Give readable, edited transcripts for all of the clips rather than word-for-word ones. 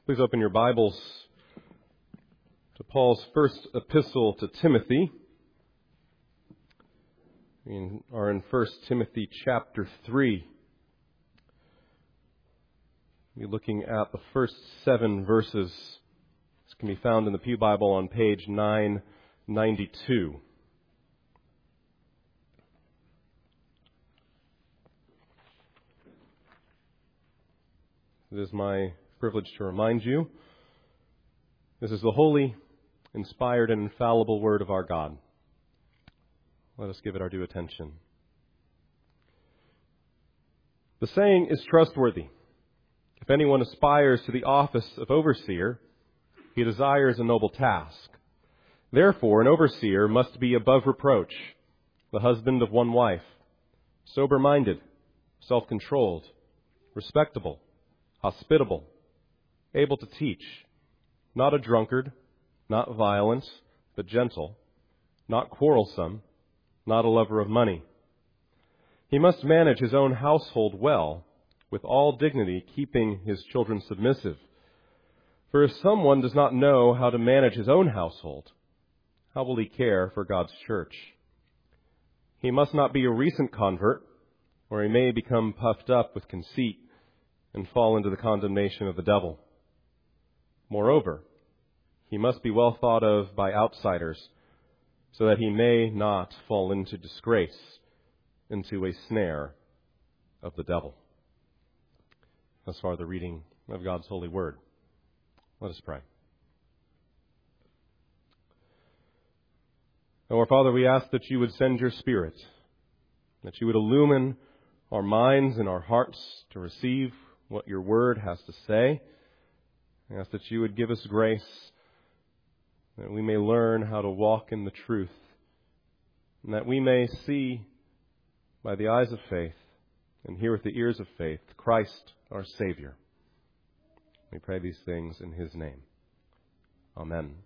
Please open your Bibles to Paul's first epistle to Timothy. We are in 1 Timothy chapter 3. We're looking at the first 7 verses. This can be found in the Pew Bible on page 992. It is my privilege to remind you, this is the holy, inspired, and infallible Word of our God. Let us give it our due attention. The saying is trustworthy. If anyone aspires to the office of overseer, he desires a noble task. Therefore, an overseer must be above reproach, the husband of one wife, sober-minded, self-controlled, respectable, hospitable, able to teach, not a drunkard, not violent, but gentle, not quarrelsome, not a lover of money. He must manage his own household well, with all dignity, keeping his children submissive. For if someone does not know how to manage his own household, how will he care for God's church? He must not be a recent convert, or he may become puffed up with conceit and fall into the condemnation of the devil. Moreover, he must be well thought of by outsiders, so that he may not fall into disgrace, into a snare of the devil. Thus far, the reading of God's holy word. Let us pray. Our Father, we ask that you would send your Spirit, that you would illumine our minds and our hearts to receive what your word has to say. I ask that you would give us grace, that we may learn how to walk in the truth, and that we may see by the eyes of faith and hear with the ears of faith Christ our Savior. We pray these things in his name. Amen.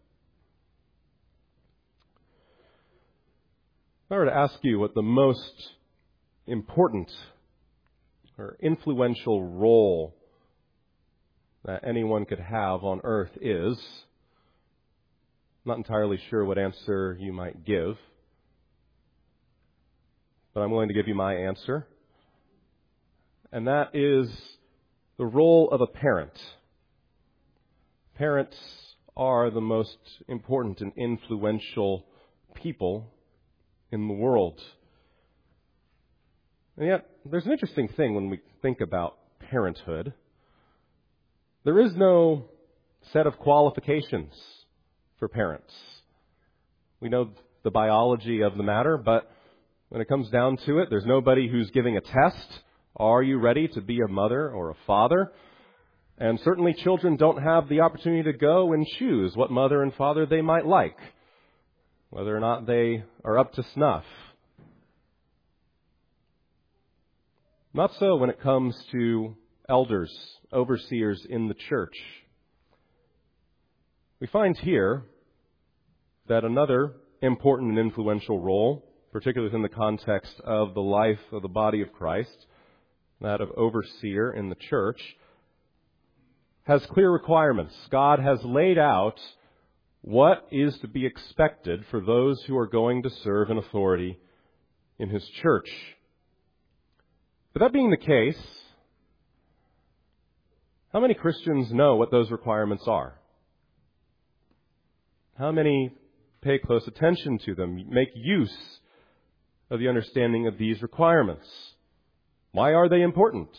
If I were to ask you what the most important or influential role that anyone could have on earth is, I'm not entirely sure what answer you might give, but I'm willing to give you my answer. And that is the role of a parent. Parents are the most important and influential people in the world. And yet, there's an interesting thing when we think about parenthood. There is no set of qualifications for parents. We know the biology of the matter, but when it comes down to it, there's nobody who's giving a test. Are you ready to be a mother or a father? And certainly children don't have the opportunity to go and choose what mother and father they might like, whether or not they are up to snuff. Not so when it comes to elders, overseers in the church. We find here that another important and influential role, particularly within the context of the life of the body of Christ, that of overseer in the church, has clear requirements. God has laid out what is to be expected for those who are going to serve in authority in his church. But that being the case, how many Christians know what those requirements are? How many pay close attention to them, make use of the understanding of these requirements? Why are they important?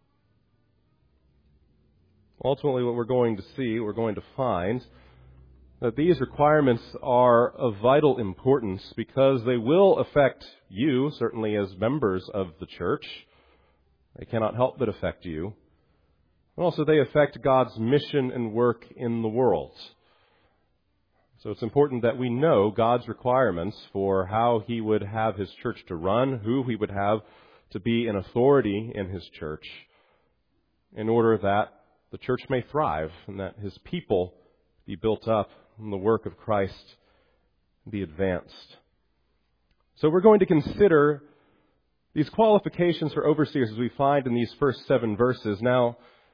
Ultimately, what we're going to see, we're going to find that these requirements are of vital importance because they will affect you, certainly as members of the church. They cannot help but affect you. And also they affect God's mission and work in the world. So it's important that we know God's requirements for how he would have his church to run, who he would have to be an authority in his church, in order that the church may thrive and that his people be built up and the work of Christ be advanced. So we're going to consider these qualifications for overseers as we find in these first 7 verses. Now,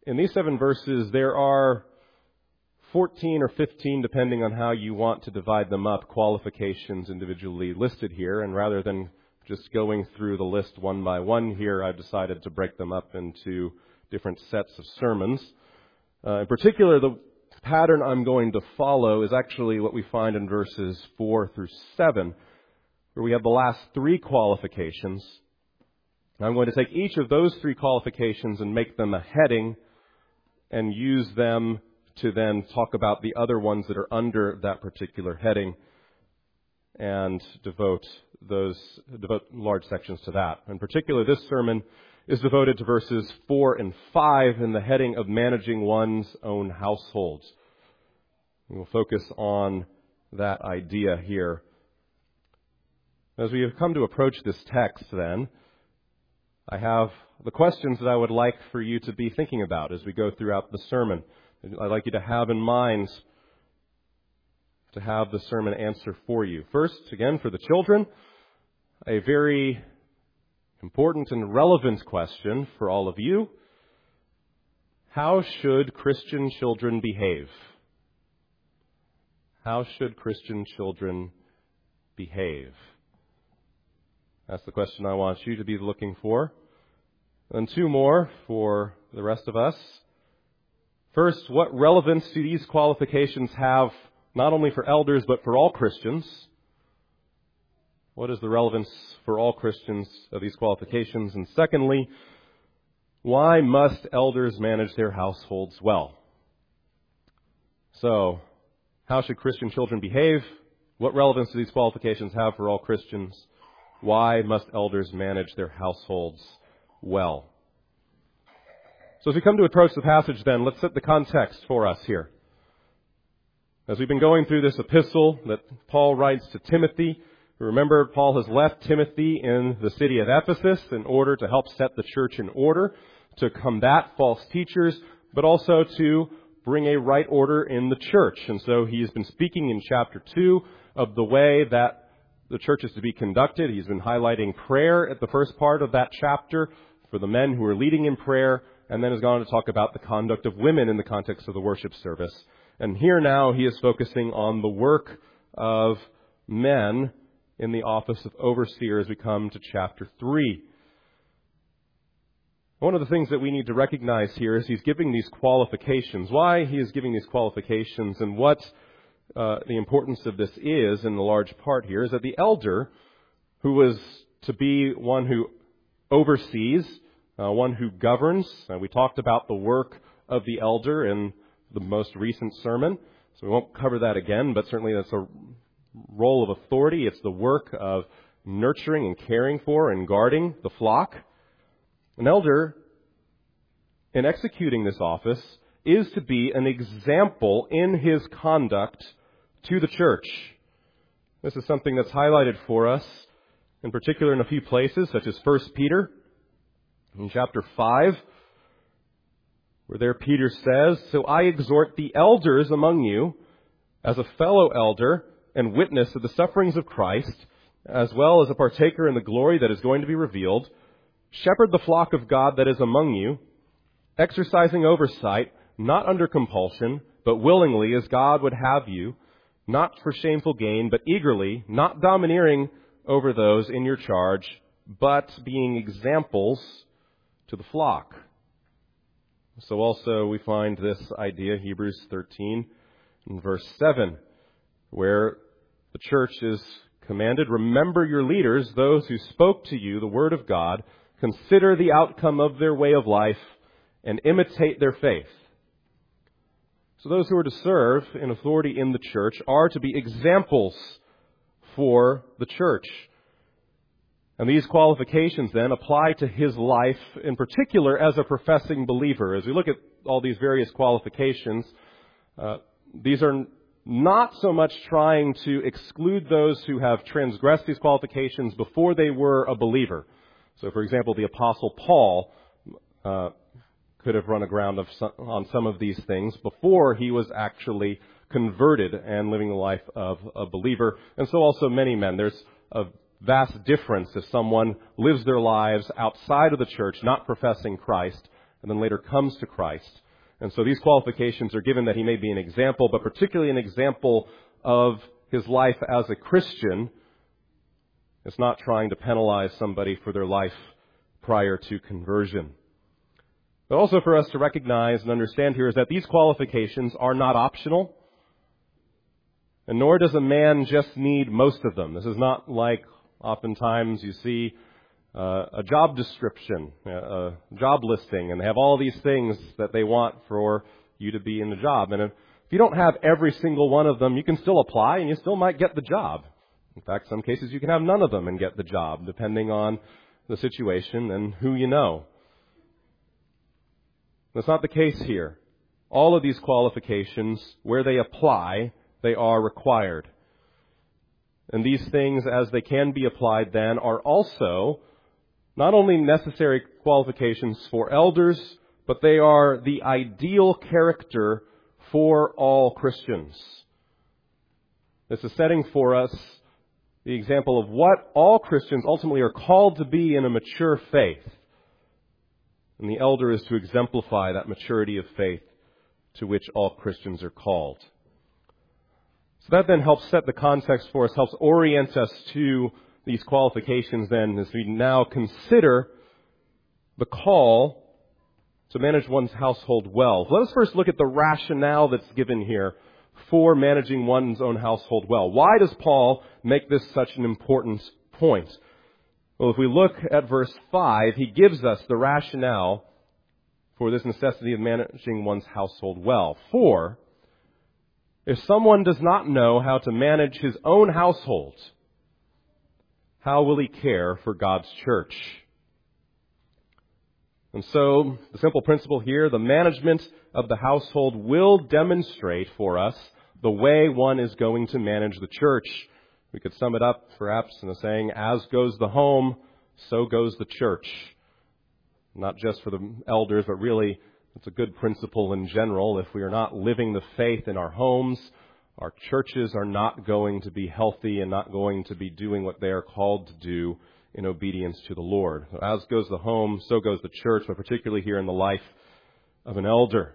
in these 7 verses, there are 14 or 15, depending on how you want to divide them up, qualifications individually listed here. And rather than just going through the list one by one here, I've decided to break them up into different sets of sermons. In particular, the pattern I'm going to follow is actually what we find in verses 4 through 7, where we have the last 3 qualifications. I'm going to take each of those 3 qualifications and make them a heading and use them to then talk about the other ones that are under that particular heading and devote large sections to that. In particular, this sermon is devoted to verses 4 and 5 in the heading of managing one's own households. We'll focus on that idea here. As we have come to approach this text, then, I have the questions that I would like for you to be thinking about as we go throughout the sermon. I'd like you to have in mind to have the sermon answer for you. First, again, for the children, a very important and relevant question for all of you. How should Christian children behave? How should Christian children behave? That's the question I want you to be looking for. And 2 more for the rest of us. First, what relevance do these qualifications have not only for elders but for all Christians? What is the relevance for all Christians of these qualifications? And secondly, why must elders manage their households well? So, how should Christian children behave? What relevance do these qualifications have for all Christians? Why must elders manage their households well? So as we come to approach the passage then, let's set the context for us here. As we've been going through this epistle that Paul writes to Timothy, remember Paul has left Timothy in the city of Ephesus in order to help set the church in order, to combat false teachers, but also to bring a right order in the church. And so he's been speaking in chapter 2 of the way that the church is to be conducted. He's been highlighting prayer at the first part of that chapter for the men who are leading in prayer, and then has gone on to talk about the conduct of women in the context of the worship service. And here now he is focusing on the work of men in the office of overseer as we come to chapter 3. One of the things that we need to recognize here is he's giving these qualifications. Why he is giving these qualifications and what the importance of this is in the large part here is that the elder, who was to be one who oversees, one who governs, we talked about the work of the elder in the most recent sermon, so we won't cover that again, but certainly that's a role of authority. It's the work of nurturing and caring for and guarding the flock. An elder, in executing this office, is to be an example in his conduct to the church. This is something that's highlighted for us, in particular in a few places, such as 1 Peter, in chapter 5, where there Peter says, "So I exhort the elders among you, as a fellow elder and witness of the sufferings of Christ, as well as a partaker in the glory that is going to be revealed, shepherd the flock of God that is among you, exercising oversight, not under compulsion, but willingly as God would have you, not for shameful gain, but eagerly, not domineering over those in your charge, but being examples to the flock." So also we find this idea, Hebrews 13 and verse 7, where the church is commanded, "Remember your leaders, those who spoke to you the word of God, consider the outcome of their way of life, and imitate their faith." So those who are to serve in authority in the church are to be examples for the church. And these qualifications then apply to his life, in particular as a professing believer. As we look at all these various qualifications, these are not so much trying to exclude those who have transgressed these qualifications before they were a believer. So, for example, the Apostle Paul could have run aground on some of these things before he was actually converted and living the life of a believer. And so also many men. There's a vast difference if someone lives their lives outside of the church, not professing Christ, and then later comes to Christ. And so these qualifications are given that he may be an example, but particularly an example of his life as a Christian. It's not trying to penalize somebody for their life prior to conversion. But also for us to recognize and understand here is that these qualifications are not optional, and nor does a man just need most of them. This is not like oftentimes you see a job description, a job listing, and they have all these things that they want for you to be in the job. And if you don't have every single one of them, you can still apply and you still might get the job. In fact, some cases you can have none of them and get the job, depending on the situation and who you know. That's not the case here. All of these qualifications, where they apply, they are required. And these things, as they can be applied then, are also not only necessary qualifications for elders, but they are the ideal character for all Christians. This is setting for us the example of what all Christians ultimately are called to be in a mature faith. And the elder is to exemplify that maturity of faith to which all Christians are called. So that then helps set the context for us, helps orient us to these qualifications then as we now consider the call to manage one's household well. Let us first look at the rationale that's given here for managing one's own household well. Why does Paul make this such an important point? Well, if we look at verse 5, he gives us the rationale for this necessity of managing one's household well. For if someone does not know how to manage his own household, how will he care for God's church? And so, the simple principle here, the management of the household will demonstrate for us the way one is going to manage the church. We could sum it up perhaps in the saying, as goes the home, so goes the church. Not just for the elders, but really it's a good principle in general. If we are not living the faith in our homes, our churches are not going to be healthy and not going to be doing what they are called to do in obedience to the Lord. So as goes the home, so goes the church, but particularly here in the life of an elder.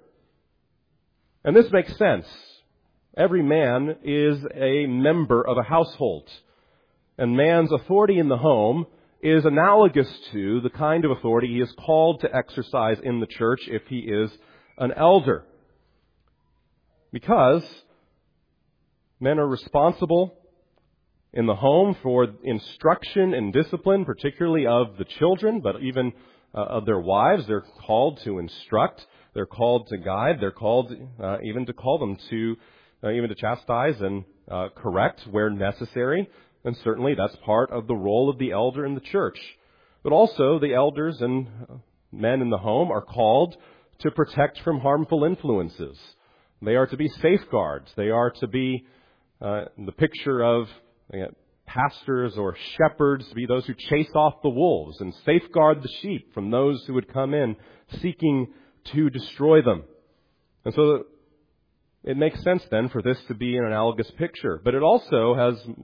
And this makes sense. Every man is a member of a household. And man's authority in the home is analogous to the kind of authority he is called to exercise in the church if he is an elder. Because men are responsible in the home for instruction and discipline, particularly of the children, but even of their wives. They're called to instruct. They're called to guide. They're called even to call them to, even to chastise and correct where necessary. And certainly that's part of the role of the elder in the church. But also the elders and men in the home are called to protect from harmful influences. They are to be safeguards. They are to be the picture of pastors or shepherds, to be those who chase off the wolves and safeguard the sheep from those who would come in seeking to destroy them. And so it makes sense then for this to be an analogous picture. But it also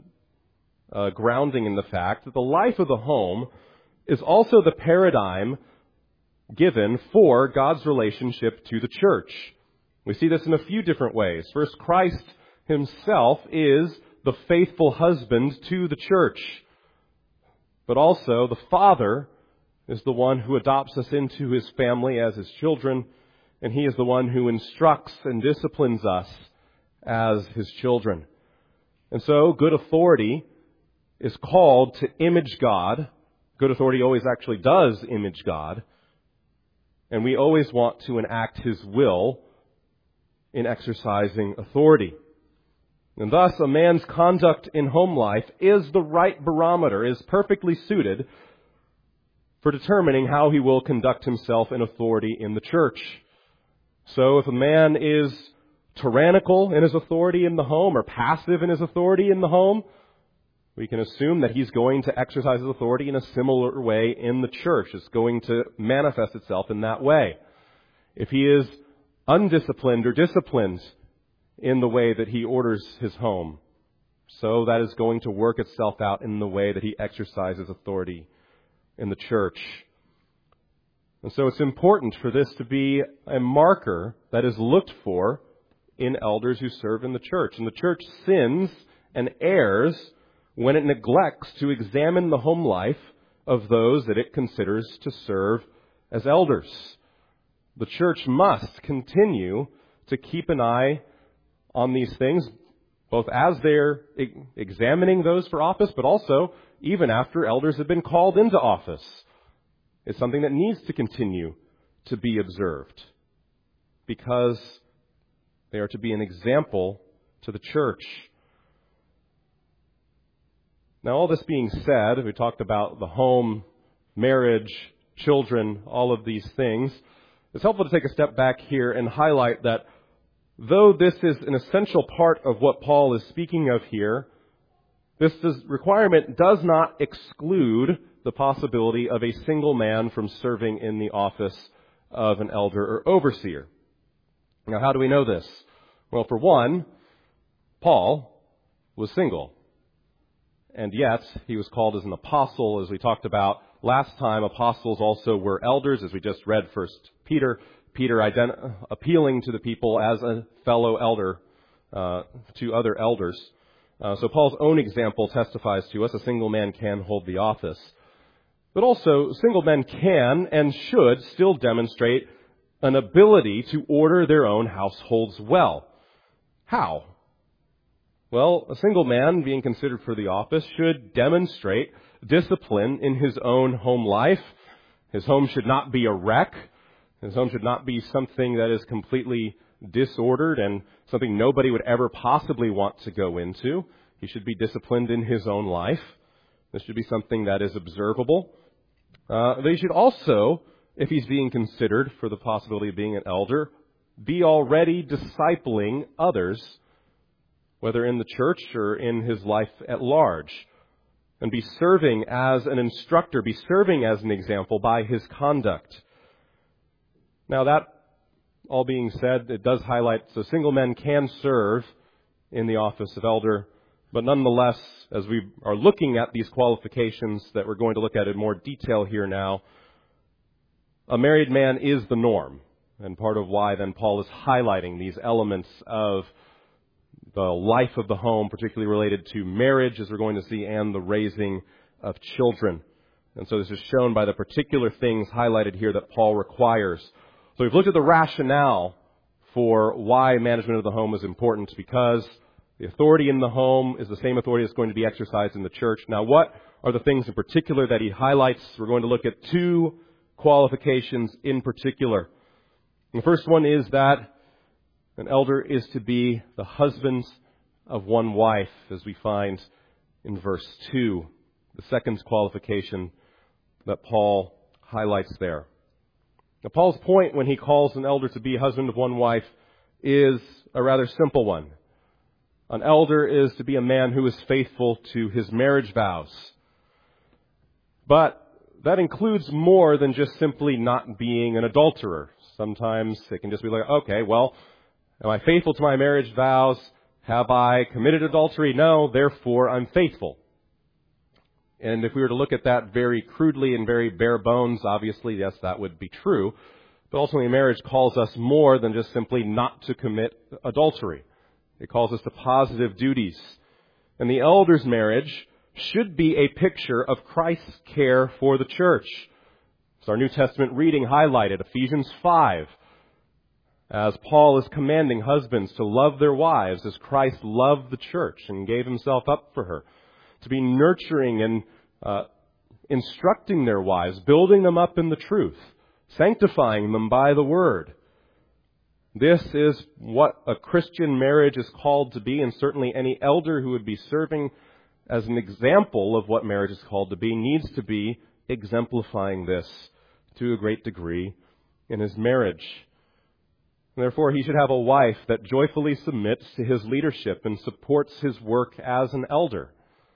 has grounding in the fact that the life of the home is also the paradigm given for God's relationship to the church. We see this in a few different ways. First, Christ himself is the faithful husband to the church. But also, the Father is the one who adopts us into his family as his children, and he is the one who instructs and disciplines us as his children. And so, good authority is called to image God. Good authority always actually does image God. And we always want to enact his will in exercising authority. And thus, a man's conduct in home life is the right barometer, is perfectly suited for determining how he will conduct himself in authority in the church. So if a man is tyrannical in his authority in the home or passive in his authority in the home, we can assume that he's going to exercise his authority in a similar way in the church. It's going to manifest itself in that way. If he is undisciplined or disciplined in the way that he orders his home, so that is going to work itself out in the way that he exercises authority in the church. And so it's important for this to be a marker that is looked for in elders who serve in the church. And the church sins and errs when it neglects to examine the home life of those that it considers to serve as elders. The church must continue to keep an eye on these things, both as they're examining those for office, but also even after elders have been called into office. It's something that needs to continue to be observed because they are to be an example to the church. Now, all this being said, we talked about the home, marriage, children, all of these things. It's helpful to take a step back here and highlight that though this is an essential part of what Paul is speaking of here, this requirement does not exclude the possibility of a single man from serving in the office of an elder or overseer. Now, how do we know this? Well, for one, Paul was single. And yet, he was called as an apostle, as we talked about last time. Apostles also were elders, as we just read 1 Peter. Peter appealing to the people as a fellow elder to other elders. So Paul's own example testifies to us a single man can hold the office. But also, single men can and should still demonstrate an ability to order their own households well. How? Well, a single man being considered for the office should demonstrate discipline in his own home life. His home should not be a wreck. His home should not be something that is completely disordered and something nobody would ever possibly want to go into. He should be disciplined in his own life. This should be something that is observable. They should also, if he's being considered for the possibility of being an elder, be already discipling others, whether in the church or in his life at large, and be serving as an instructor, be serving as an example by his conduct. Now that all being said, it does highlight so single men can serve in the office of elder, but nonetheless, as we are looking at these qualifications that we're going to look at in more detail here now, a married man is the norm, and part of why then Paul is highlighting these elements of the life of the home, particularly related to marriage, as we're going to see, and the raising of children. And so this is shown by the particular things highlighted here that Paul requires. So we've looked at the rationale for why management of the home is important, because the authority in the home is the same authority that's going to be exercised in the church. Now, what are the things in particular that he highlights? We're going to look at two qualifications in particular. The first one is that an elder is to be the husband of one wife, as we find in verse 2. The second qualification that Paul highlights there. Now, Paul's point when he calls an elder to be husband of one wife is a rather simple one. An elder is to be a man who is faithful to his marriage vows. But that includes more than just simply not being an adulterer. Sometimes it can just be like, okay, well, am I faithful to my marriage vows? Have I committed adultery? No, therefore I'm faithful. And if we were to look at that very crudely and very bare bones, obviously, yes, that would be true. But ultimately, marriage calls us more than just simply not to commit adultery. It calls us to positive duties. And the elder's marriage should be a picture of Christ's care for the church. As our New Testament reading highlighted, Ephesians 5, as Paul is commanding husbands to love their wives as Christ loved the church and gave himself up for her, to be nurturing and instructing their wives, building them up in the truth, sanctifying them by the word. This is what a Christian marriage is called to be, and certainly any elder who would be serving as an example of what marriage is called to be needs to be exemplifying this to a great degree in his marriage. And therefore, he should have a wife that joyfully submits to his leadership and supports his work as an elder.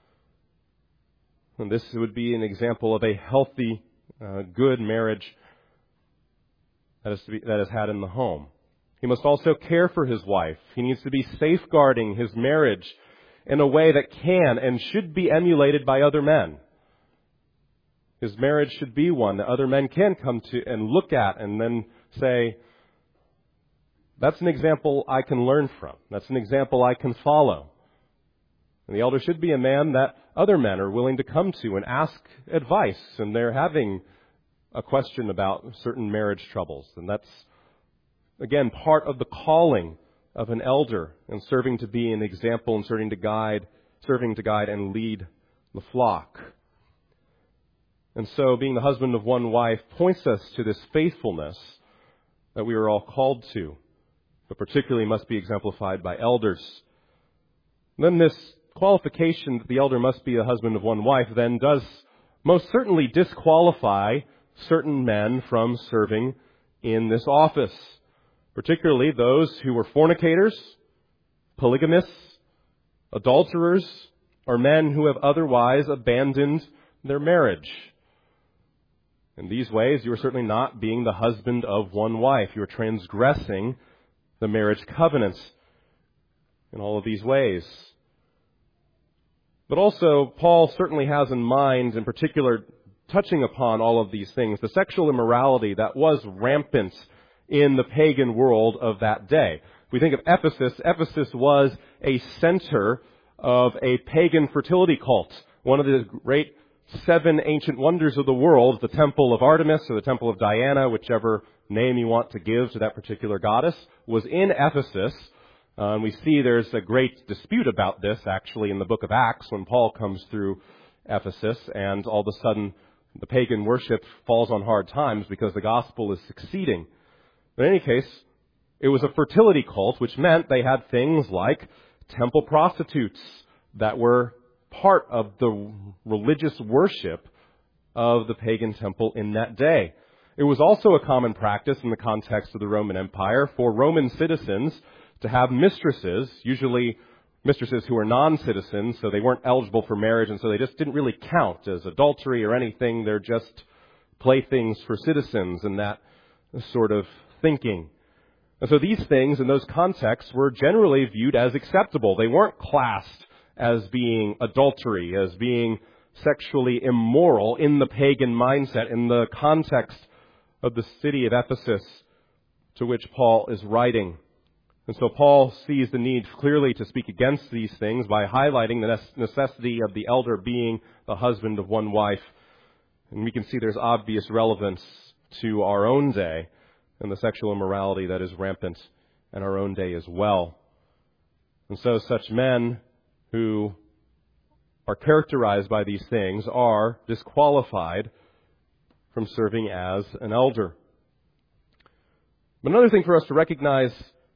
And this would be an example of a healthy, good marriage that is had in the home. He must also care for his wife. He needs to be safeguarding his marriage in a way that can and should be emulated by other men. His marriage should be one that other men can come to and look at and then say, that's an example I can learn from. That's an example I can follow. And the elder should be a man that other men are willing to come to and ask advice, and they're having a question about certain marriage troubles. And that's, again, part of the calling of an elder, and serving to be an example and serving to guide and lead the flock. And so being the husband of one wife points us to this faithfulness that we are all called to, but particularly must be exemplified by elders. Then this qualification that the elder must be a husband of one wife then does most certainly disqualify certain men from serving in this office, particularly those who were fornicators, polygamists, adulterers, or men who have otherwise abandoned their marriage. In these ways, you are certainly not being the husband of one wife. You are transgressing the marriage covenants in all of these ways. But also, Paul certainly has in mind, in particular, touching upon all of these things, the sexual immorality that was rampant in the pagan world of that day. If we think of Ephesus, Ephesus was a center of a pagan fertility cult. One of the great 7 ancient wonders of the world, the Temple of Artemis or the Temple of Diana, whichever name you want to give to that particular goddess, was in Ephesus. And we see there's a great dispute about this, actually, in the book of Acts when Paul comes through Ephesus, and all of a sudden the pagan worship falls on hard times because the gospel is succeeding. But in any case, it was a fertility cult, which meant they had things like temple prostitutes that were part of the religious worship of the pagan temple in that day. It was also a common practice in the context of the Roman Empire for Roman citizens to have mistresses, usually mistresses who were non-citizens, so they weren't eligible for marriage, and so they just didn't really count as adultery or anything. They're just playthings for citizens and that sort of thinking. And so these things in those contexts were generally viewed as acceptable. They weren't classed as being adultery, as being sexually immoral in the pagan mindset, in the context of the city of Ephesus to which Paul is writing. And so Paul sees the need clearly to speak against these things by highlighting the necessity of the elder being the husband of one wife. And we can see there's obvious relevance to our own day and the sexual immorality that is rampant in our own day as well. And so such men who are characterized by these things are disqualified from serving as an elder. But another thing for us to recognize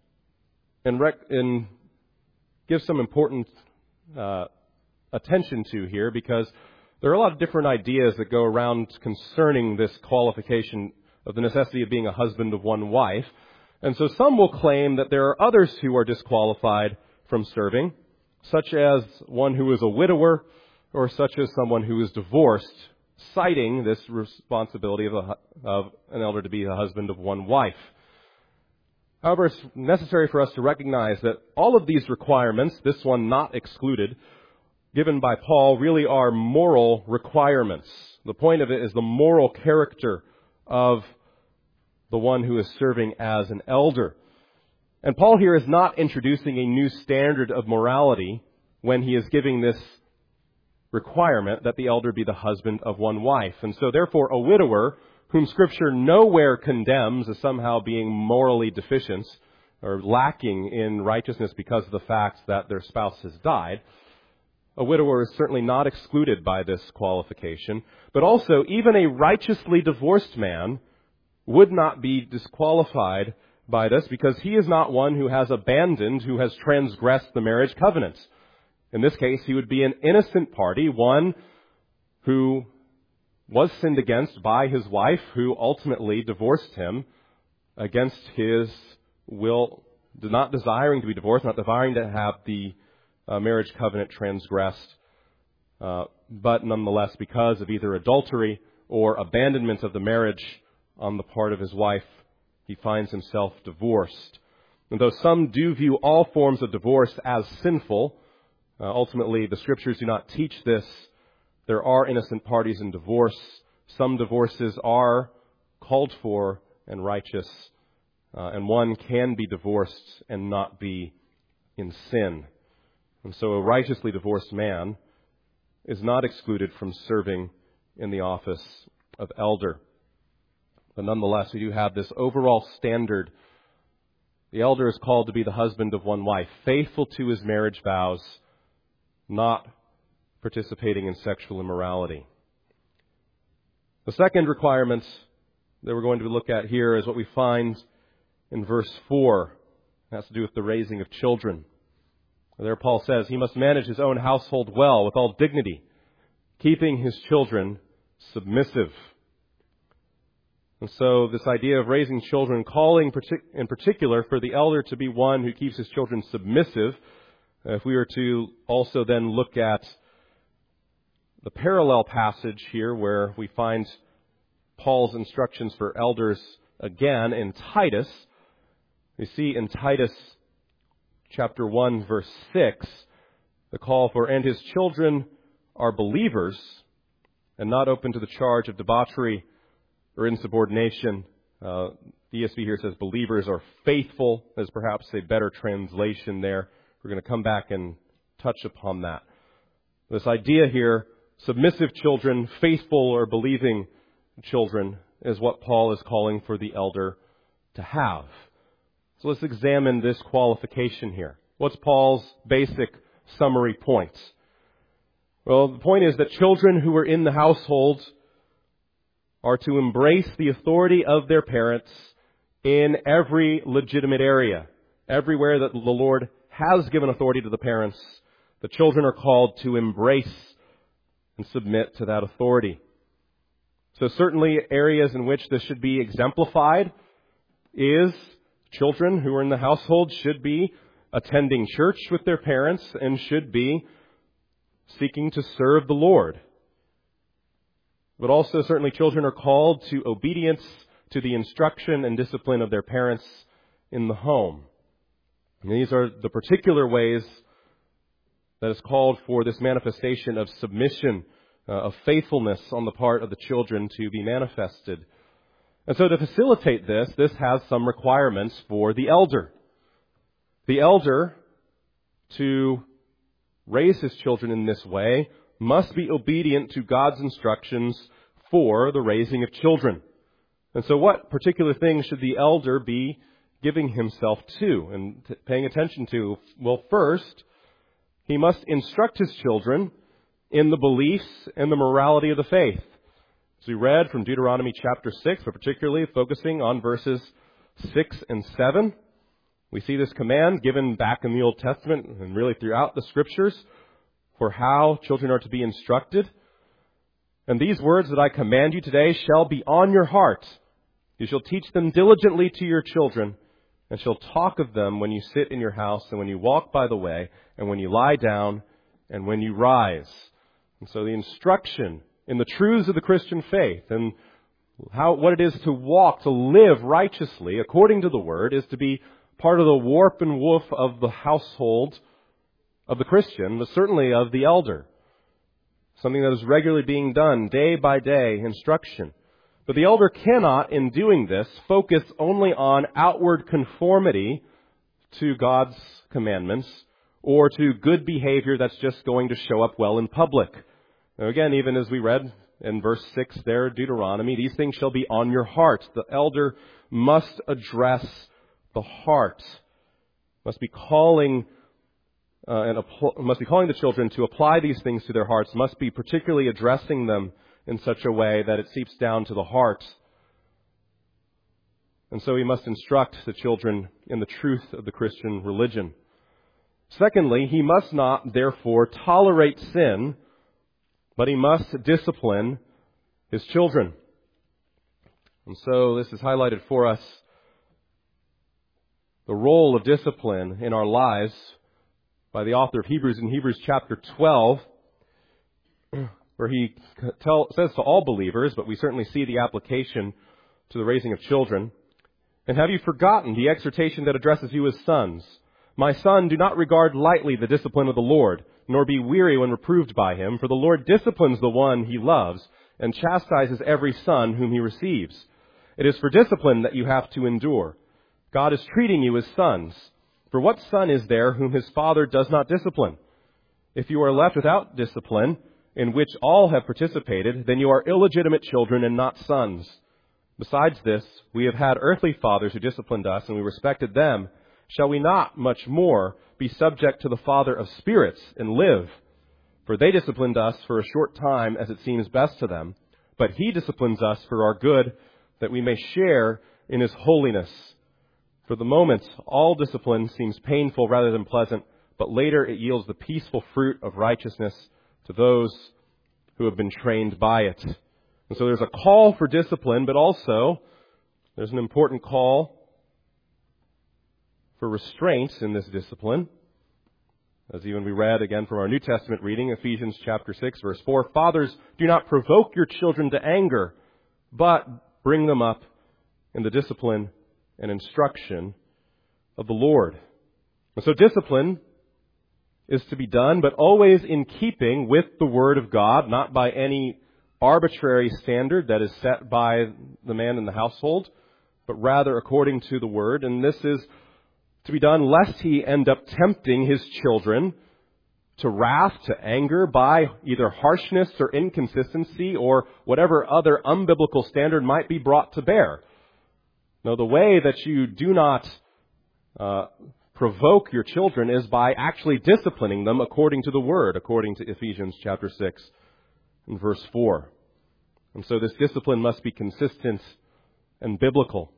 and give some important attention to here, because there are a lot of different ideas that go around concerning this qualification of the necessity of being a husband of one wife. And so some will claim that there are others who are disqualified from serving, such as one who is a widower or such as someone who is divorced, citing this responsibility of an elder to be the husband of one wife. However, it's necessary for us to recognize that all of these requirements, this one not excluded, given by Paul, really are moral requirements. The point of it is the moral character of the one who is serving as an elder. And Paul here is not introducing a new standard of morality when he is giving this requirement that the elder be the husband of one wife. And so therefore a widower, whom Scripture nowhere condemns as somehow being morally deficient or lacking in righteousness because of the fact that their spouse has died, a widower is certainly not excluded by this qualification. But also, even a righteously divorced man would not be disqualified by this because he is not one who has abandoned, who has transgressed the marriage covenant. In this case, he would be an innocent party, one who was sinned against by his wife, who ultimately divorced him against his will, not desiring to be divorced, not desiring to have the marriage covenant transgressed, but nonetheless, because of either adultery or abandonment of the marriage on the part of his wife, he finds himself divorced. And though some do view all forms of divorce as sinful, ultimately the Scriptures do not teach this. There are innocent parties in divorce some divorces are called for and righteous, and one can be divorced and not be in sin. And so a righteously divorced man is not excluded from serving in the office of elder. But nonetheless, we do have this overall standard. The elder is called to be the husband of one wife, faithful to his marriage vows, not participating in sexual immorality. The second requirement that we're going to look at here is what we find in verse 4. It has to do with the raising of children. There Paul says he must manage his own household well with all dignity, keeping his children submissive. And so this idea of raising children, calling in particular for the elder to be one who keeps his children submissive. If we were to also then look at the parallel passage here where we find Paul's instructions for elders again in Titus. We see in Titus chapter 1 verse 6 the call for, and his children are believers and not open to the charge of debauchery or insubordination. The ESV here says believers are faithful, as perhaps a better translation there. We're going to come back and touch upon that. This idea here, submissive children, faithful or believing children, is what Paul is calling for the elder to have. So let's examine this qualification here. What's Paul's basic summary points? Well, the point is that children who are in the household are to embrace the authority of their parents in every legitimate area. Everywhere that the Lord has given authority to the parents, the children are called to embrace and submit to that authority. So certainly areas in which this should be exemplified is children who are in the household should be attending church with their parents and should be seeking to serve the Lord. But also certainly children are called to obedience to the instruction and discipline of their parents in the home. And these are the particular ways that is called for this manifestation of submission, of faithfulness on the part of the children to be manifested. And so to facilitate this has some requirements for the elder. The elder, to raise his children in this way, must be obedient to God's instructions for the raising of children. And so what particular things should the elder be giving himself to and paying attention to? Well, first, he must instruct his children in the beliefs and the morality of the faith. As we read from Deuteronomy chapter 6, but particularly focusing on verses 6 and 7, we see this command given back in the Old Testament and really throughout the Scriptures for how children are to be instructed. And these words that I command you today shall be on your heart. You shall teach them diligently to your children, and shall talk of them when you sit in your house, and when you walk by the way, and when you lie down, and when you rise. And so the instruction in the truths of the Christian faith and what it is to walk, to live righteously according to the Word, is to be part of the warp and woof of the household of the Christian, but certainly of the elder. Something that is regularly being done day by day, instruction. But the elder cannot, in doing this, focus only on outward conformity to God's commandments or to good behavior that's just going to show up well in public. Now again, even as we read in verse 6 there, Deuteronomy, these things shall be on your heart. The elder must address the heart, must be calling the children to apply these things to their hearts, must be particularly addressing them in such a way that it seeps down to the heart. And so he must instruct the children in the truth of the Christian religion. Secondly, he must not, therefore, tolerate sin, but he must discipline his children. And so this is highlighted for us, the role of discipline in our lives by the author of Hebrews in Hebrews chapter 12, where he says to all believers, but we certainly see the application to the raising of children, and have you forgotten the exhortation that addresses you as sons? My son, do not regard lightly the discipline of the Lord, nor be weary when reproved by him, for the Lord disciplines the one he loves, and chastises every son whom he receives. It is for discipline that you have to endure. God is treating you as sons. For what son is there whom his father does not discipline? If you are left without discipline, in which all have participated, then you are illegitimate children and not sons. Besides this, we have had earthly fathers who disciplined us, and we respected them. Shall we not much more be subject to the Father of spirits and live? For they disciplined us for a short time as it seems best to them, but he disciplines us for our good, that we may share in his holiness. For the moment, all discipline seems painful rather than pleasant, but later it yields the peaceful fruit of righteousness to those who have been trained by it. And so there's a call for discipline, but also there's an important call for restraint in this discipline. As even we read again from our New Testament reading, Ephesians chapter 6, verse 4, Fathers, do not provoke your children to anger, but bring them up in the discipline and instruction of the Lord. And so discipline is to be done, but always in keeping with the Word of God, not by any arbitrary standard that is set by the man in the household, but rather according to the Word. And this is to be done lest he end up tempting his children to wrath, to anger by either harshness or inconsistency or whatever other unbiblical standard might be brought to bear. No, the way that you do not provoke your children is by actually disciplining them according to the Word, according to Ephesians chapter 6 and verse 4. And so this discipline must be consistent and biblical.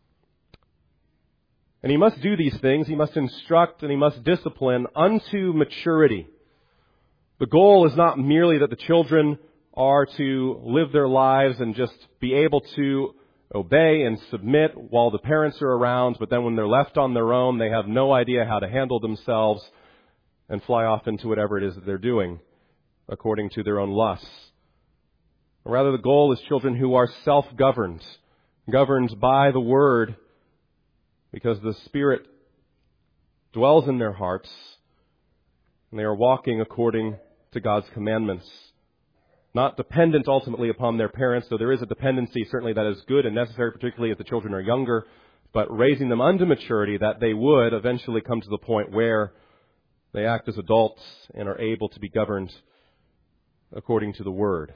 And he must do these things. He must instruct and he must discipline unto maturity. The goal is not merely that the children are to live their lives and just be able to obey and submit while the parents are around, but then when they're left on their own, they have no idea how to handle themselves and fly off into whatever it is that they're doing according to their own lusts. Rather, the goal is children who are self-governed, governed by the Word, because the Spirit dwells in their hearts and they are walking according to God's commandments. Not dependent ultimately upon their parents, though there is a dependency certainly that is good and necessary, particularly if the children are younger, but raising them unto maturity that they would eventually come to the point where they act as adults and are able to be governed according to the Word.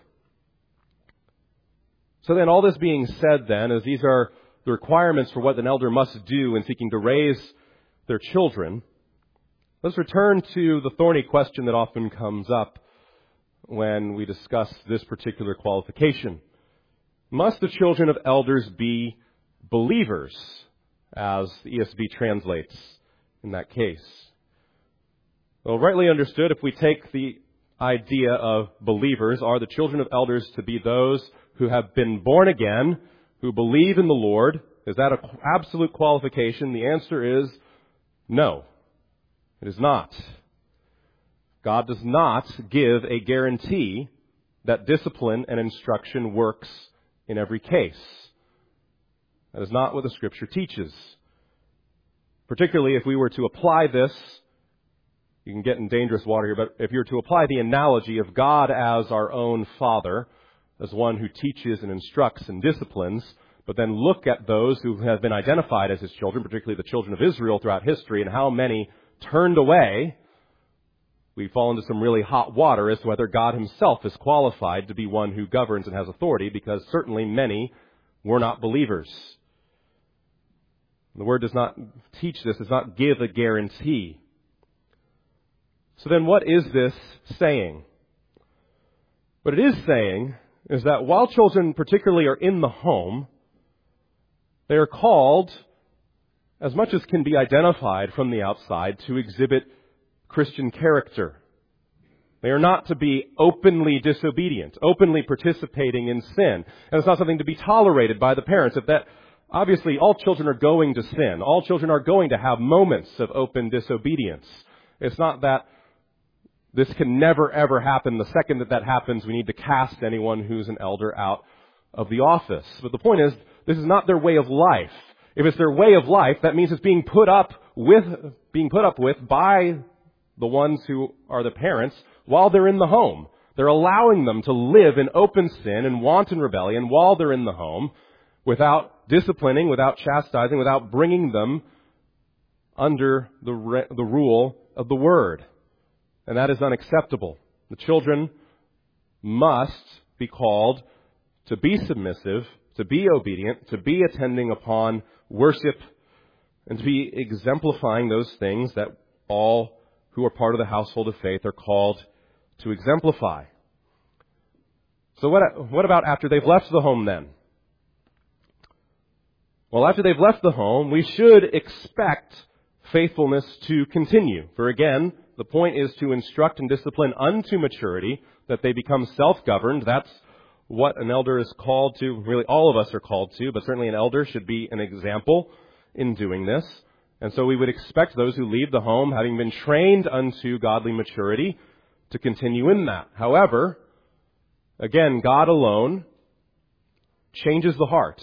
So then all this being said then, as these are the requirements for what an elder must do in seeking to raise their children, let's return to the thorny question that often comes up when we discuss this particular qualification. Must the children of elders be believers, as the ESV translates in that case? Well, rightly understood, if we take the idea of believers, are the children of elders to be those who have been born again, who believe in the Lord? Is that an absolute qualification? The answer is no. It is not. God does not give a guarantee that discipline and instruction works in every case. That is not what the Scripture teaches. Particularly if we were to apply this, you can get in dangerous water here, but if you were to apply the analogy of God as our own Father, as one who teaches and instructs and disciplines, but then look at those who have been identified as his children, particularly the children of Israel throughout history, and how many turned away, we fall into some really hot water as to whether God himself is qualified to be one who governs and has authority, because certainly many were not believers. The Word does not teach this, does not give a guarantee. So then what is this saying? What it is saying is that while children particularly are in the home, they are called, as much as can be identified from the outside, to exhibit Christian character. They are not to be openly disobedient, openly participating in sin. And it's not something to be tolerated by the parents. Obviously, all children are going to sin. All children are going to have moments of open disobedience. It's not that this can never, ever happen. The second that happens, we need to cast anyone who's an elder out of the office. But the point is, this is not their way of life. If it's their way of life, that means it's being put up with by the ones who are the parents while they're in the home. They're allowing them to live in open sin and wanton rebellion while they're in the home without disciplining, without chastising, without bringing them under the rule of the Word. And that is unacceptable. The children must be called to be submissive, to be obedient, to be attending upon worship, and to be exemplifying those things that all who are part of the household of faith are called to exemplify. So what about after they've left the home then? Well, after they've left the home, we should expect faithfulness to continue. For again, the point is to instruct and discipline unto maturity, that they become self-governed. That's what an elder is called to. Really, all of us are called to, but certainly an elder should be an example in doing this. And so we would expect those who leave the home, having been trained unto godly maturity, to continue in that. However, again, God alone changes the heart.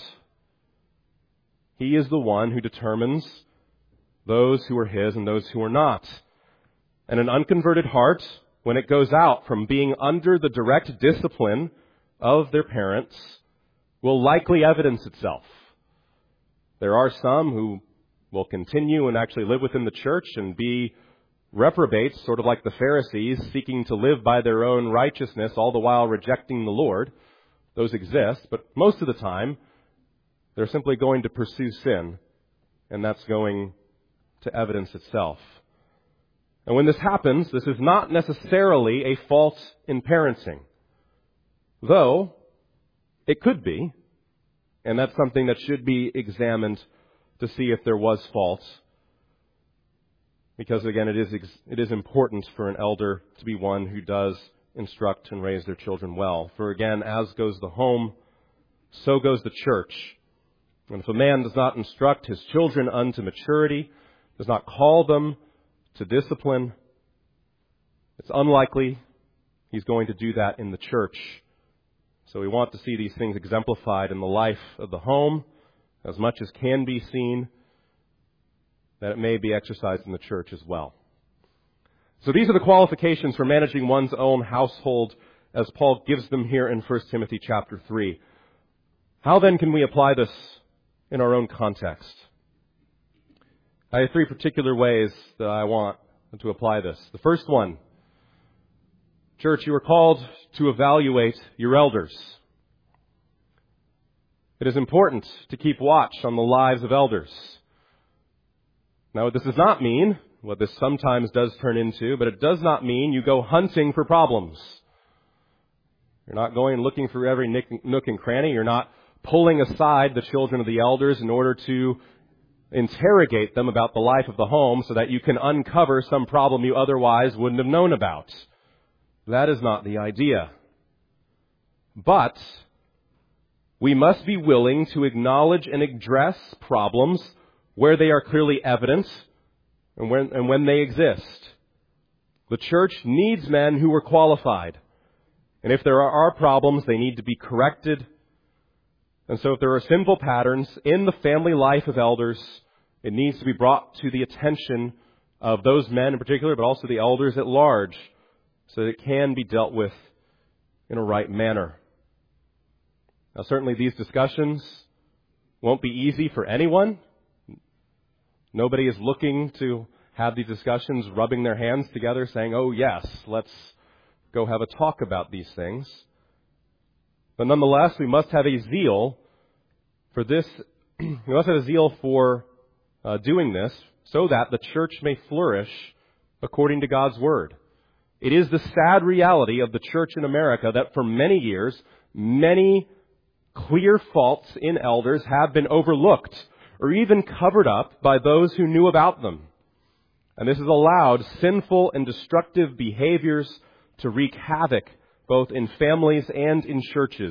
He is the one who determines those who are His and those who are not. And an unconverted heart, when it goes out from being under the direct discipline of their parents, will likely evidence itself. There are some who will continue and actually live within the church and be reprobates, sort of like the Pharisees, seeking to live by their own righteousness, all the while rejecting the Lord. Those exist, but most of the time, they're simply going to pursue sin, and that's going to evidence itself. And when this happens, this is not necessarily a fault in parenting, though it could be, and that's something that should be examined to see if there was fault. Because again, it is important for an elder to be one who does instruct and raise their children well. For again, as goes the home, so goes the church. And if a man does not instruct his children unto maturity, does not call them to discipline, it's unlikely he's going to do that in the church. So we want to see these things exemplified in the life of the home as much as can be seen, that it may be exercised in the church as well. So these are the qualifications for managing one's own household as Paul gives them here in 1 Timothy chapter 3. How then can we apply this in our own context? I have three particular ways that I want to apply this. The first one, church, you are called to evaluate your elders. It is important to keep watch on the lives of elders. Now, this does not mean, what this sometimes does turn into, but it does not mean you go hunting for problems. You're not going looking for every nook and cranny. You're not pulling aside the children of the elders in order to interrogate them about the life of the home so that you can uncover some problem you otherwise wouldn't have known about. That is not the idea. But we must be willing to acknowledge and address problems where they are clearly evident and when they exist. The church needs men who are qualified. And if there are problems, they need to be corrected. And so if there are sinful patterns in the family life of elders, it needs to be brought to the attention of those men in particular, but also the elders at large, so that it can be dealt with in a right manner. Now, certainly these discussions won't be easy for anyone. Nobody is looking to have these discussions rubbing their hands together saying, oh yes, let's go have a talk about these things. But nonetheless, we must have a zeal for this. We must have a zeal for doing this so that the church may flourish according to God's Word. It is the sad reality of the church in America that for many years, many clear faults in elders have been overlooked or even covered up by those who knew about them. And this has allowed sinful and destructive behaviors to wreak havoc both in families and in churches.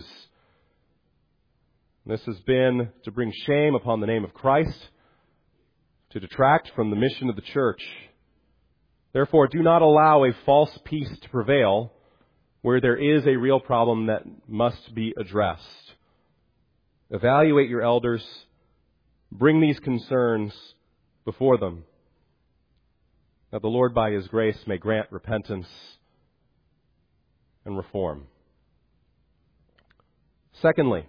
This has been to bring shame upon the name of Christ, to detract from the mission of the church. Therefore, do not allow a false peace to prevail where there is a real problem that must be addressed. Evaluate your elders. Bring these concerns before them, that the Lord by His grace may grant repentance and reform. Secondly,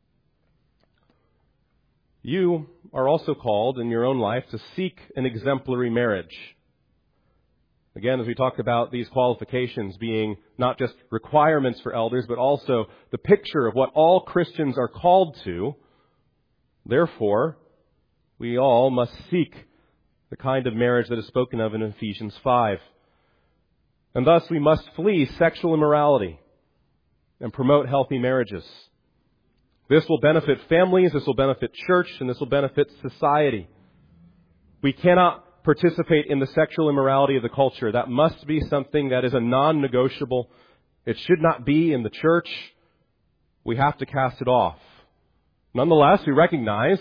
you are also called in your own life to seek an exemplary marriage. Again, as we talked about these qualifications being not just requirements for elders, but also the picture of what all Christians are called to, therefore, we all must seek the kind of marriage that is spoken of in Ephesians 5. And thus we must flee sexual immorality and promote healthy marriages. This will benefit families, this will benefit church, and this will benefit society. We cannot participate in the sexual immorality of the culture. That must be something that is a non-negotiable. It should not be in the church. We have to cast it off. Nonetheless, we recognize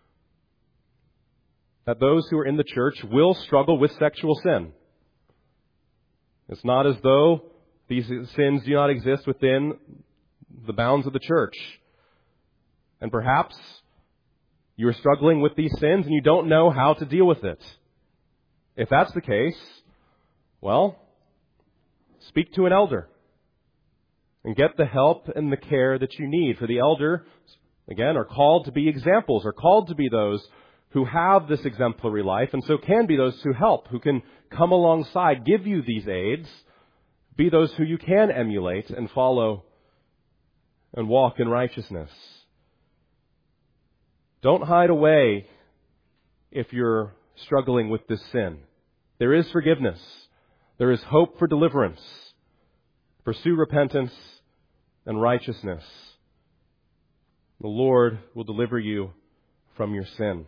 that those who are in the church will struggle with sexual sin. It's not as though these sins do not exist within the bounds of the church. And perhaps you're struggling with these sins and you don't know how to deal with it. If that's the case, well, speak to an elder and get the help and the care that you need. For the elder, again, are called to be examples, are called to be those who have this exemplary life, and so can be those who help, who can come alongside, give you these aids, be those who you can emulate and follow and walk in righteousness. Don't hide away if you're struggling with this sin. There is forgiveness. There is hope for deliverance. Pursue repentance and righteousness. The Lord will deliver you from your sin.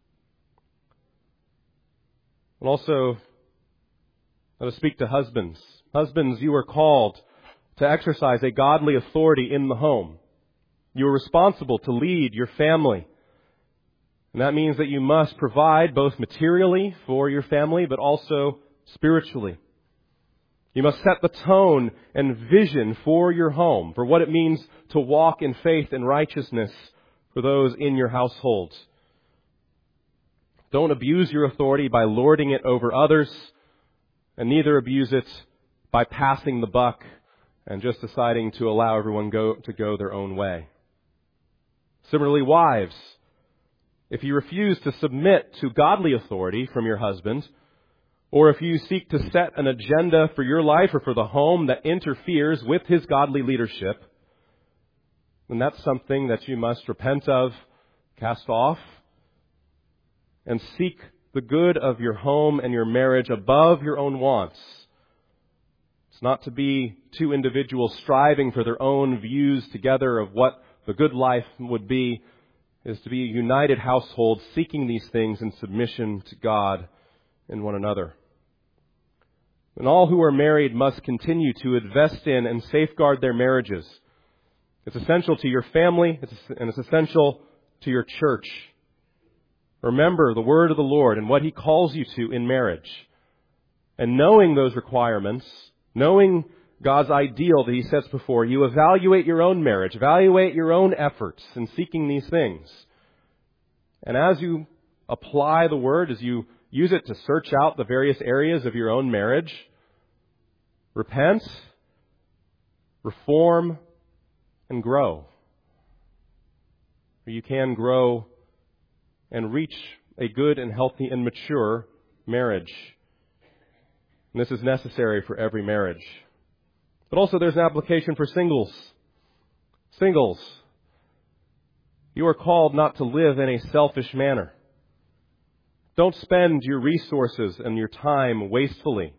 And also, let us speak to husbands. Husbands, you are called to exercise a godly authority in the home. You are responsible to lead your family. And that means that you must provide both materially for your family, but also spiritually. You must set the tone and vision for your home, for what it means to walk in faith and righteousness for those in your household. Don't abuse your authority by lording it over others, and neither abuse it by passing the buck and just deciding to allow everyone to go their own way. Similarly, wives, if you refuse to submit to godly authority from your husband, or if you seek to set an agenda for your life or for the home that interferes with his godly leadership, then that's something that you must repent of, cast off, and seek the good of your home and your marriage above your own wants. It's not to be two individuals striving for their own views together of what the good life would be. Is to be a united household, seeking these things in submission to God and one another. And all who are married must continue to invest in and safeguard their marriages. It's essential to your family, and it's essential to your church. Remember the word of the Lord and what He calls you to in marriage. And knowing those requirements, knowing God's ideal that He sets before you, evaluate your own marriage, evaluate your own efforts in seeking these things. And as you apply the Word, as you use it to search out the various areas of your own marriage, repent, reform, and grow. You can grow and reach a good and healthy and mature marriage. And this is necessary for every marriage. But also there's an application for singles. Singles, you are called not to live in a selfish manner. Don't spend your resources and your time wastefully.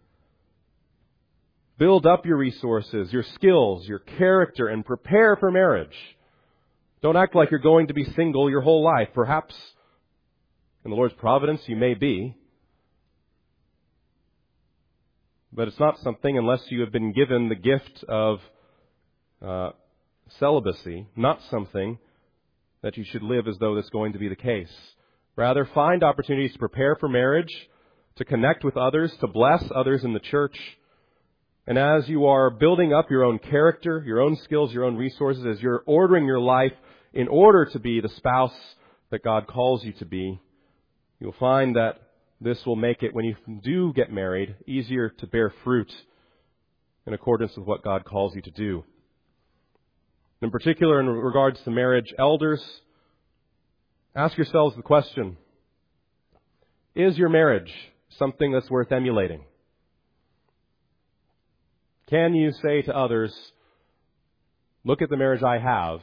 Build up your resources, your skills, your character, and prepare for marriage. Don't act like you're going to be single your whole life. Perhaps, in the Lord's providence, you may be. But it's not something, unless you have been given the gift of celibacy, not something that you should live as though that's going to be the case. Rather, find opportunities to prepare for marriage, to connect with others, to bless others in the church. And as you are building up your own character, your own skills, your own resources, as you're ordering your life in order to be the spouse that God calls you to be, you'll find that this will make it, when you do get married, easier to bear fruit in accordance with what God calls you to do. In particular, in regards to marriage, elders, ask yourselves the question, is your marriage something that's worth emulating? Can you say to others, look at the marriage I have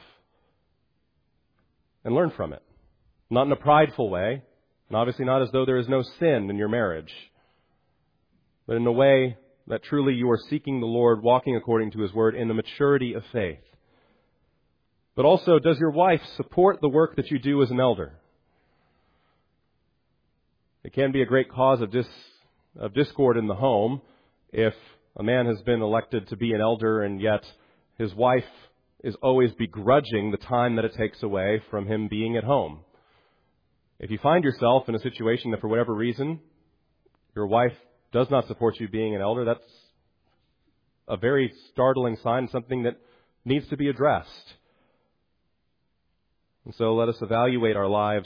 and learn from it? Not in a prideful way, and obviously not as though there is no sin in your marriage, but in a way that truly you are seeking the Lord, walking according to His Word in the maturity of faith. But also, does your wife support the work that you do as an elder? It can be a great cause of discord in the home if a man has been elected to be an elder and yet his wife is always begrudging the time that it takes away from him being at home. If you find yourself in a situation that for whatever reason your wife does not support you being an elder, that's a very startling sign, something that needs to be addressed. And so let us evaluate our lives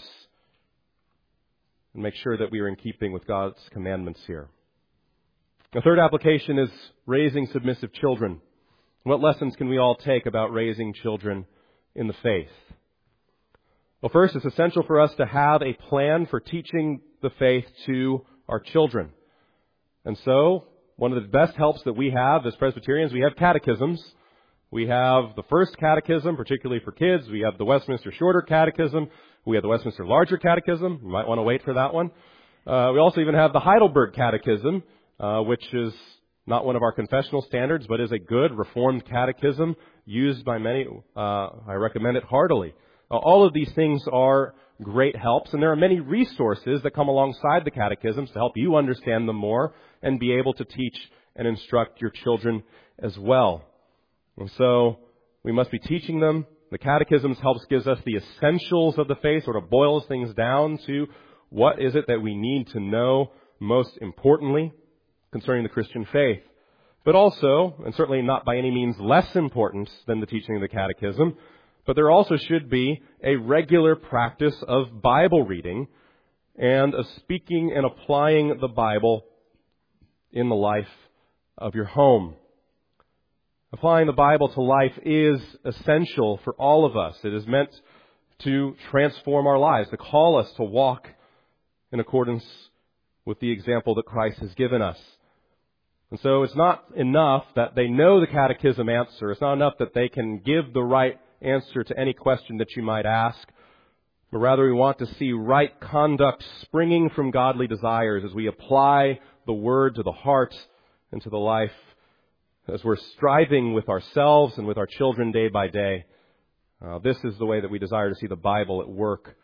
and make sure that we are in keeping with God's commandments here. The third application is raising submissive children. What lessons can we all take about raising children in the faith? Well, first, it's essential for us to have a plan for teaching the faith to our children. And so, one of the best helps that we have as Presbyterians, we have catechisms. We have the First Catechism, particularly for kids. We have the Westminster Shorter Catechism. We have the Westminster Larger Catechism. You might want to wait for that one. We also even have the Heidelberg Catechism, which is not one of our confessional standards, but is a good Reformed catechism used by many. I recommend it heartily. All of these things are great helps, and there are many resources that come alongside the catechisms to help you understand them more and be able to teach and instruct your children as well. And so we must be teaching them. The catechisms gives us the essentials of the faith, sort of boils things down to what is it that we need to know most importantly concerning the Christian faith. But also, and certainly not by any means less important than the teaching of the catechism, but there also should be a regular practice of Bible reading and of speaking and applying the Bible in the life of your home. Applying the Bible to life is essential for all of us. It is meant to transform our lives, to call us to walk in accordance with the example that Christ has given us. And so it's not enough that they know the catechism answer. It's not enough that they can give the right answer to any question that you might ask. But rather we want to see right conduct springing from godly desires as we apply the Word to the heart and to the life, as we're striving with ourselves and with our children day by day. This is the way that we desire to see the Bible at work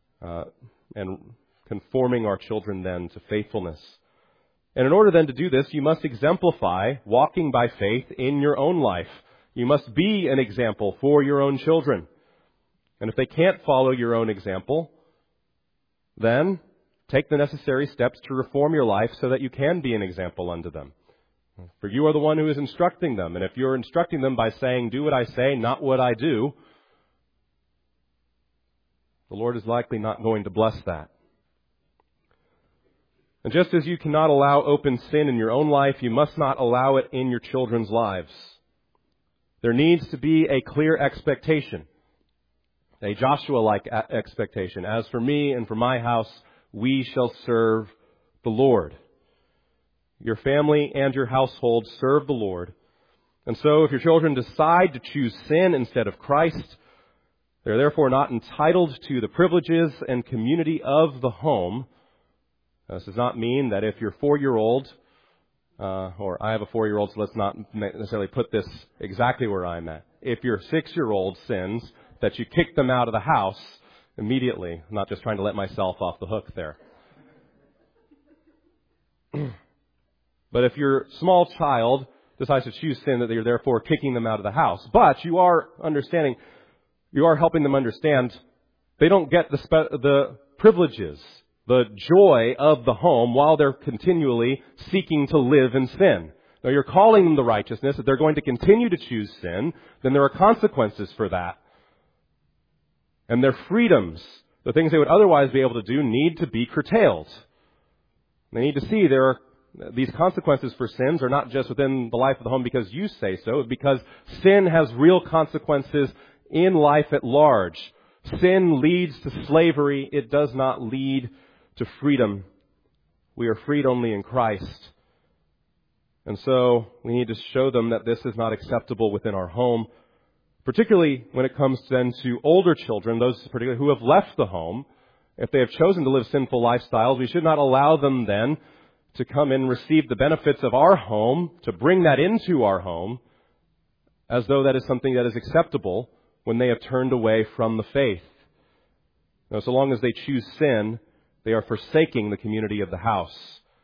and conforming our children then to faithfulness. And in order then to do this, you must exemplify walking by faith in your own life. You must be an example for your own children. And if they can't follow your own example, then take the necessary steps to reform your life so that you can be an example unto them. For you are the one who is instructing them. And if you're instructing them by saying, do what I say, not what I do, the Lord is likely not going to bless that. And just as you cannot allow open sin in your own life, you must not allow it in your children's lives. There needs to be a clear expectation, a Joshua-like expectation. As for me and for my house, we shall serve the Lord. Your family and your household serve the Lord. And so if your children decide to choose sin instead of Christ, they're therefore not entitled to the privileges and community of the home. This does not mean that if your 4-year-old, or I have a 4-year-old, so let's not necessarily put this exactly where I'm at. If your 6-year-old sins, that you kick them out of the house immediately. I'm not just trying to let myself off the hook there. But if your small child decides to choose sin, that you're therefore kicking them out of the house. But you are helping them understand they don't get the privileges, the joy of the home while they're continually seeking to live in sin. Now you're calling them to righteousness. If they're going to continue to choose sin, then there are consequences for that. And their freedoms, the things they would otherwise be able to do, need to be curtailed. They need to see there are these consequences for sins are not just within the life of the home because you say so, because sin has real consequences in life at large. Sin leads to slavery. It does not lead to freedom. We are freed only in Christ. And so we need to show them that this is not acceptable within our home, particularly when it comes then to older children, those particularly who have left the home. If they have chosen to live sinful lifestyles, we should not allow them then to come and receive the benefits of our home, to bring that into our home, as though that is something that is acceptable when they have turned away from the faith. Now, so long as they choose sin, they are forsaking the community of the house.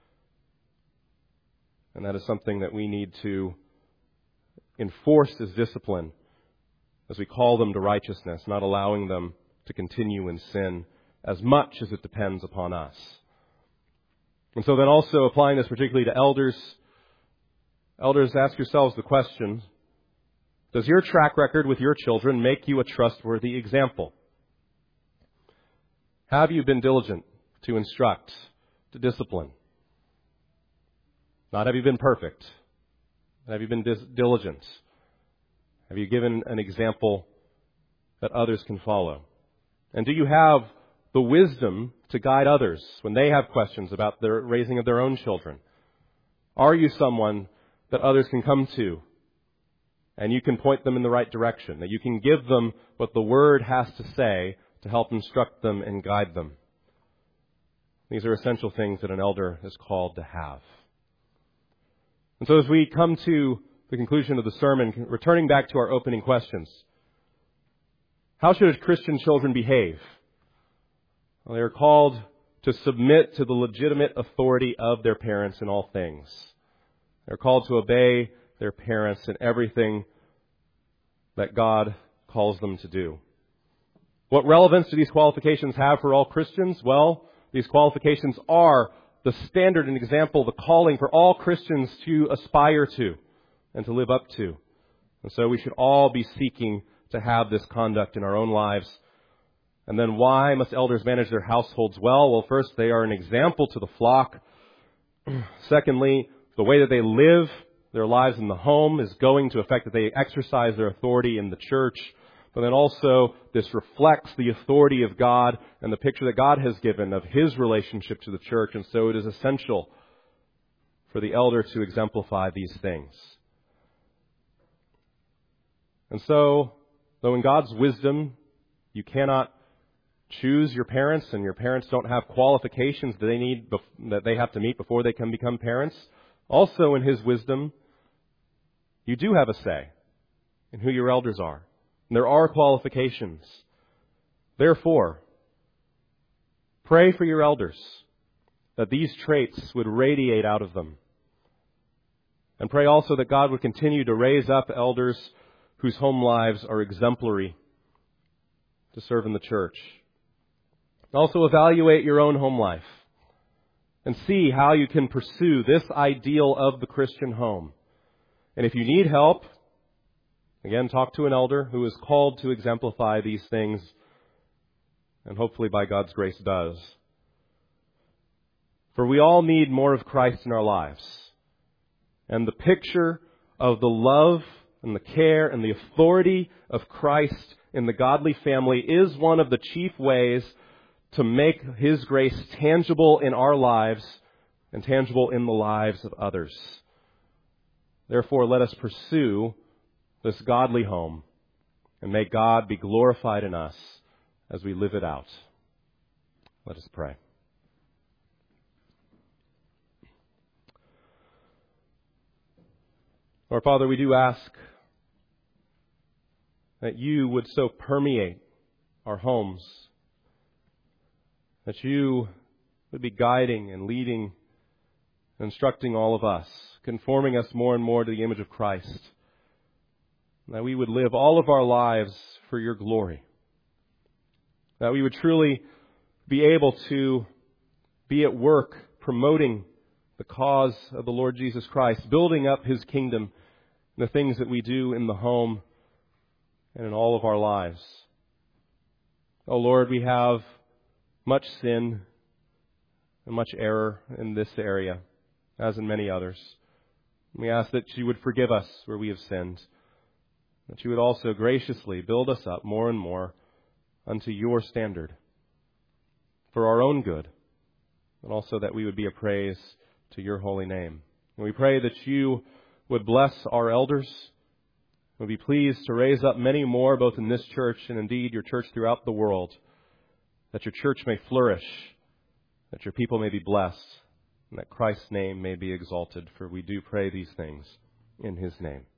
And that is something that we need to enforce as discipline as we call them to righteousness, not allowing them to continue in sin as much as it depends upon us. And so then also applying this particularly to elders, ask yourselves the question, does your track record with your children make you a trustworthy example? Have you been diligent to instruct, to discipline? Not have you been perfect. Have you been diligent? Have you given an example that others can follow? And do you have the wisdom to guide others when they have questions about the raising of their own children? Are you someone that others can come to and you can point them in the right direction, that you can give them what the Word has to say to help instruct them and guide them? These are essential things that an elder is called to have. And so as we come to the conclusion of the sermon, returning back to our opening questions, how should Christian children behave? Well, they are called to submit to the legitimate authority of their parents in all things. They're called to obey their parents in everything that God calls them to do. What relevance do these qualifications have for all Christians? Well, these qualifications are the standard and example, the calling for all Christians to aspire to and to live up to. And so we should all be seeking to have this conduct in our own lives. And then why must elders manage their households well? Well, first, they are an example to the flock. Secondly, the way that they live their lives in the home is going to affect that they exercise their authority in the church. But then also, this reflects the authority of God and the picture that God has given of His relationship to the church. And so it is essential for the elder to exemplify these things. And so, though in God's wisdom, you cannot choose your parents, and your parents don't have qualifications that they have to meet before they can become parents, also in His wisdom, you do have a say in who your elders are. And there are qualifications. Therefore, pray for your elders that these traits would radiate out of them. And pray also that God would continue to raise up elders whose home lives are exemplary to serve in the church. Also evaluate your own home life and see how you can pursue this ideal of the Christian home. And if you need help, again, talk to an elder who is called to exemplify these things, and hopefully by God's grace does. For we all need more of Christ in our lives. And the picture of the love and the care and the authority of Christ in the godly family is one of the chief ways to make His grace tangible in our lives and tangible in the lives of others. Therefore, let us pursue this godly home, and may God be glorified in us as we live it out. Let us pray. Lord Father, we do ask that You would so permeate our homes, that You would be guiding and leading, instructing all of us, conforming us more and more to the image of Christ. That we would live all of our lives for Your glory. That we would truly be able to be at work promoting the cause of the Lord Jesus Christ, building up His kingdom in the things that we do in the home and in all of our lives. Oh Lord, we have much sin and much error in this area. as in many others. We ask that you would forgive us where we have sinned, that you would also graciously build us up more and more unto your standard for our own good, and also that we would be a praise to your holy name. And we pray that you would bless our elders, would be pleased to raise up many more, both in this church and indeed your church throughout the world, that your church may flourish, that your people may be blessed, and that Christ's name may be exalted. For we do pray these things in his name.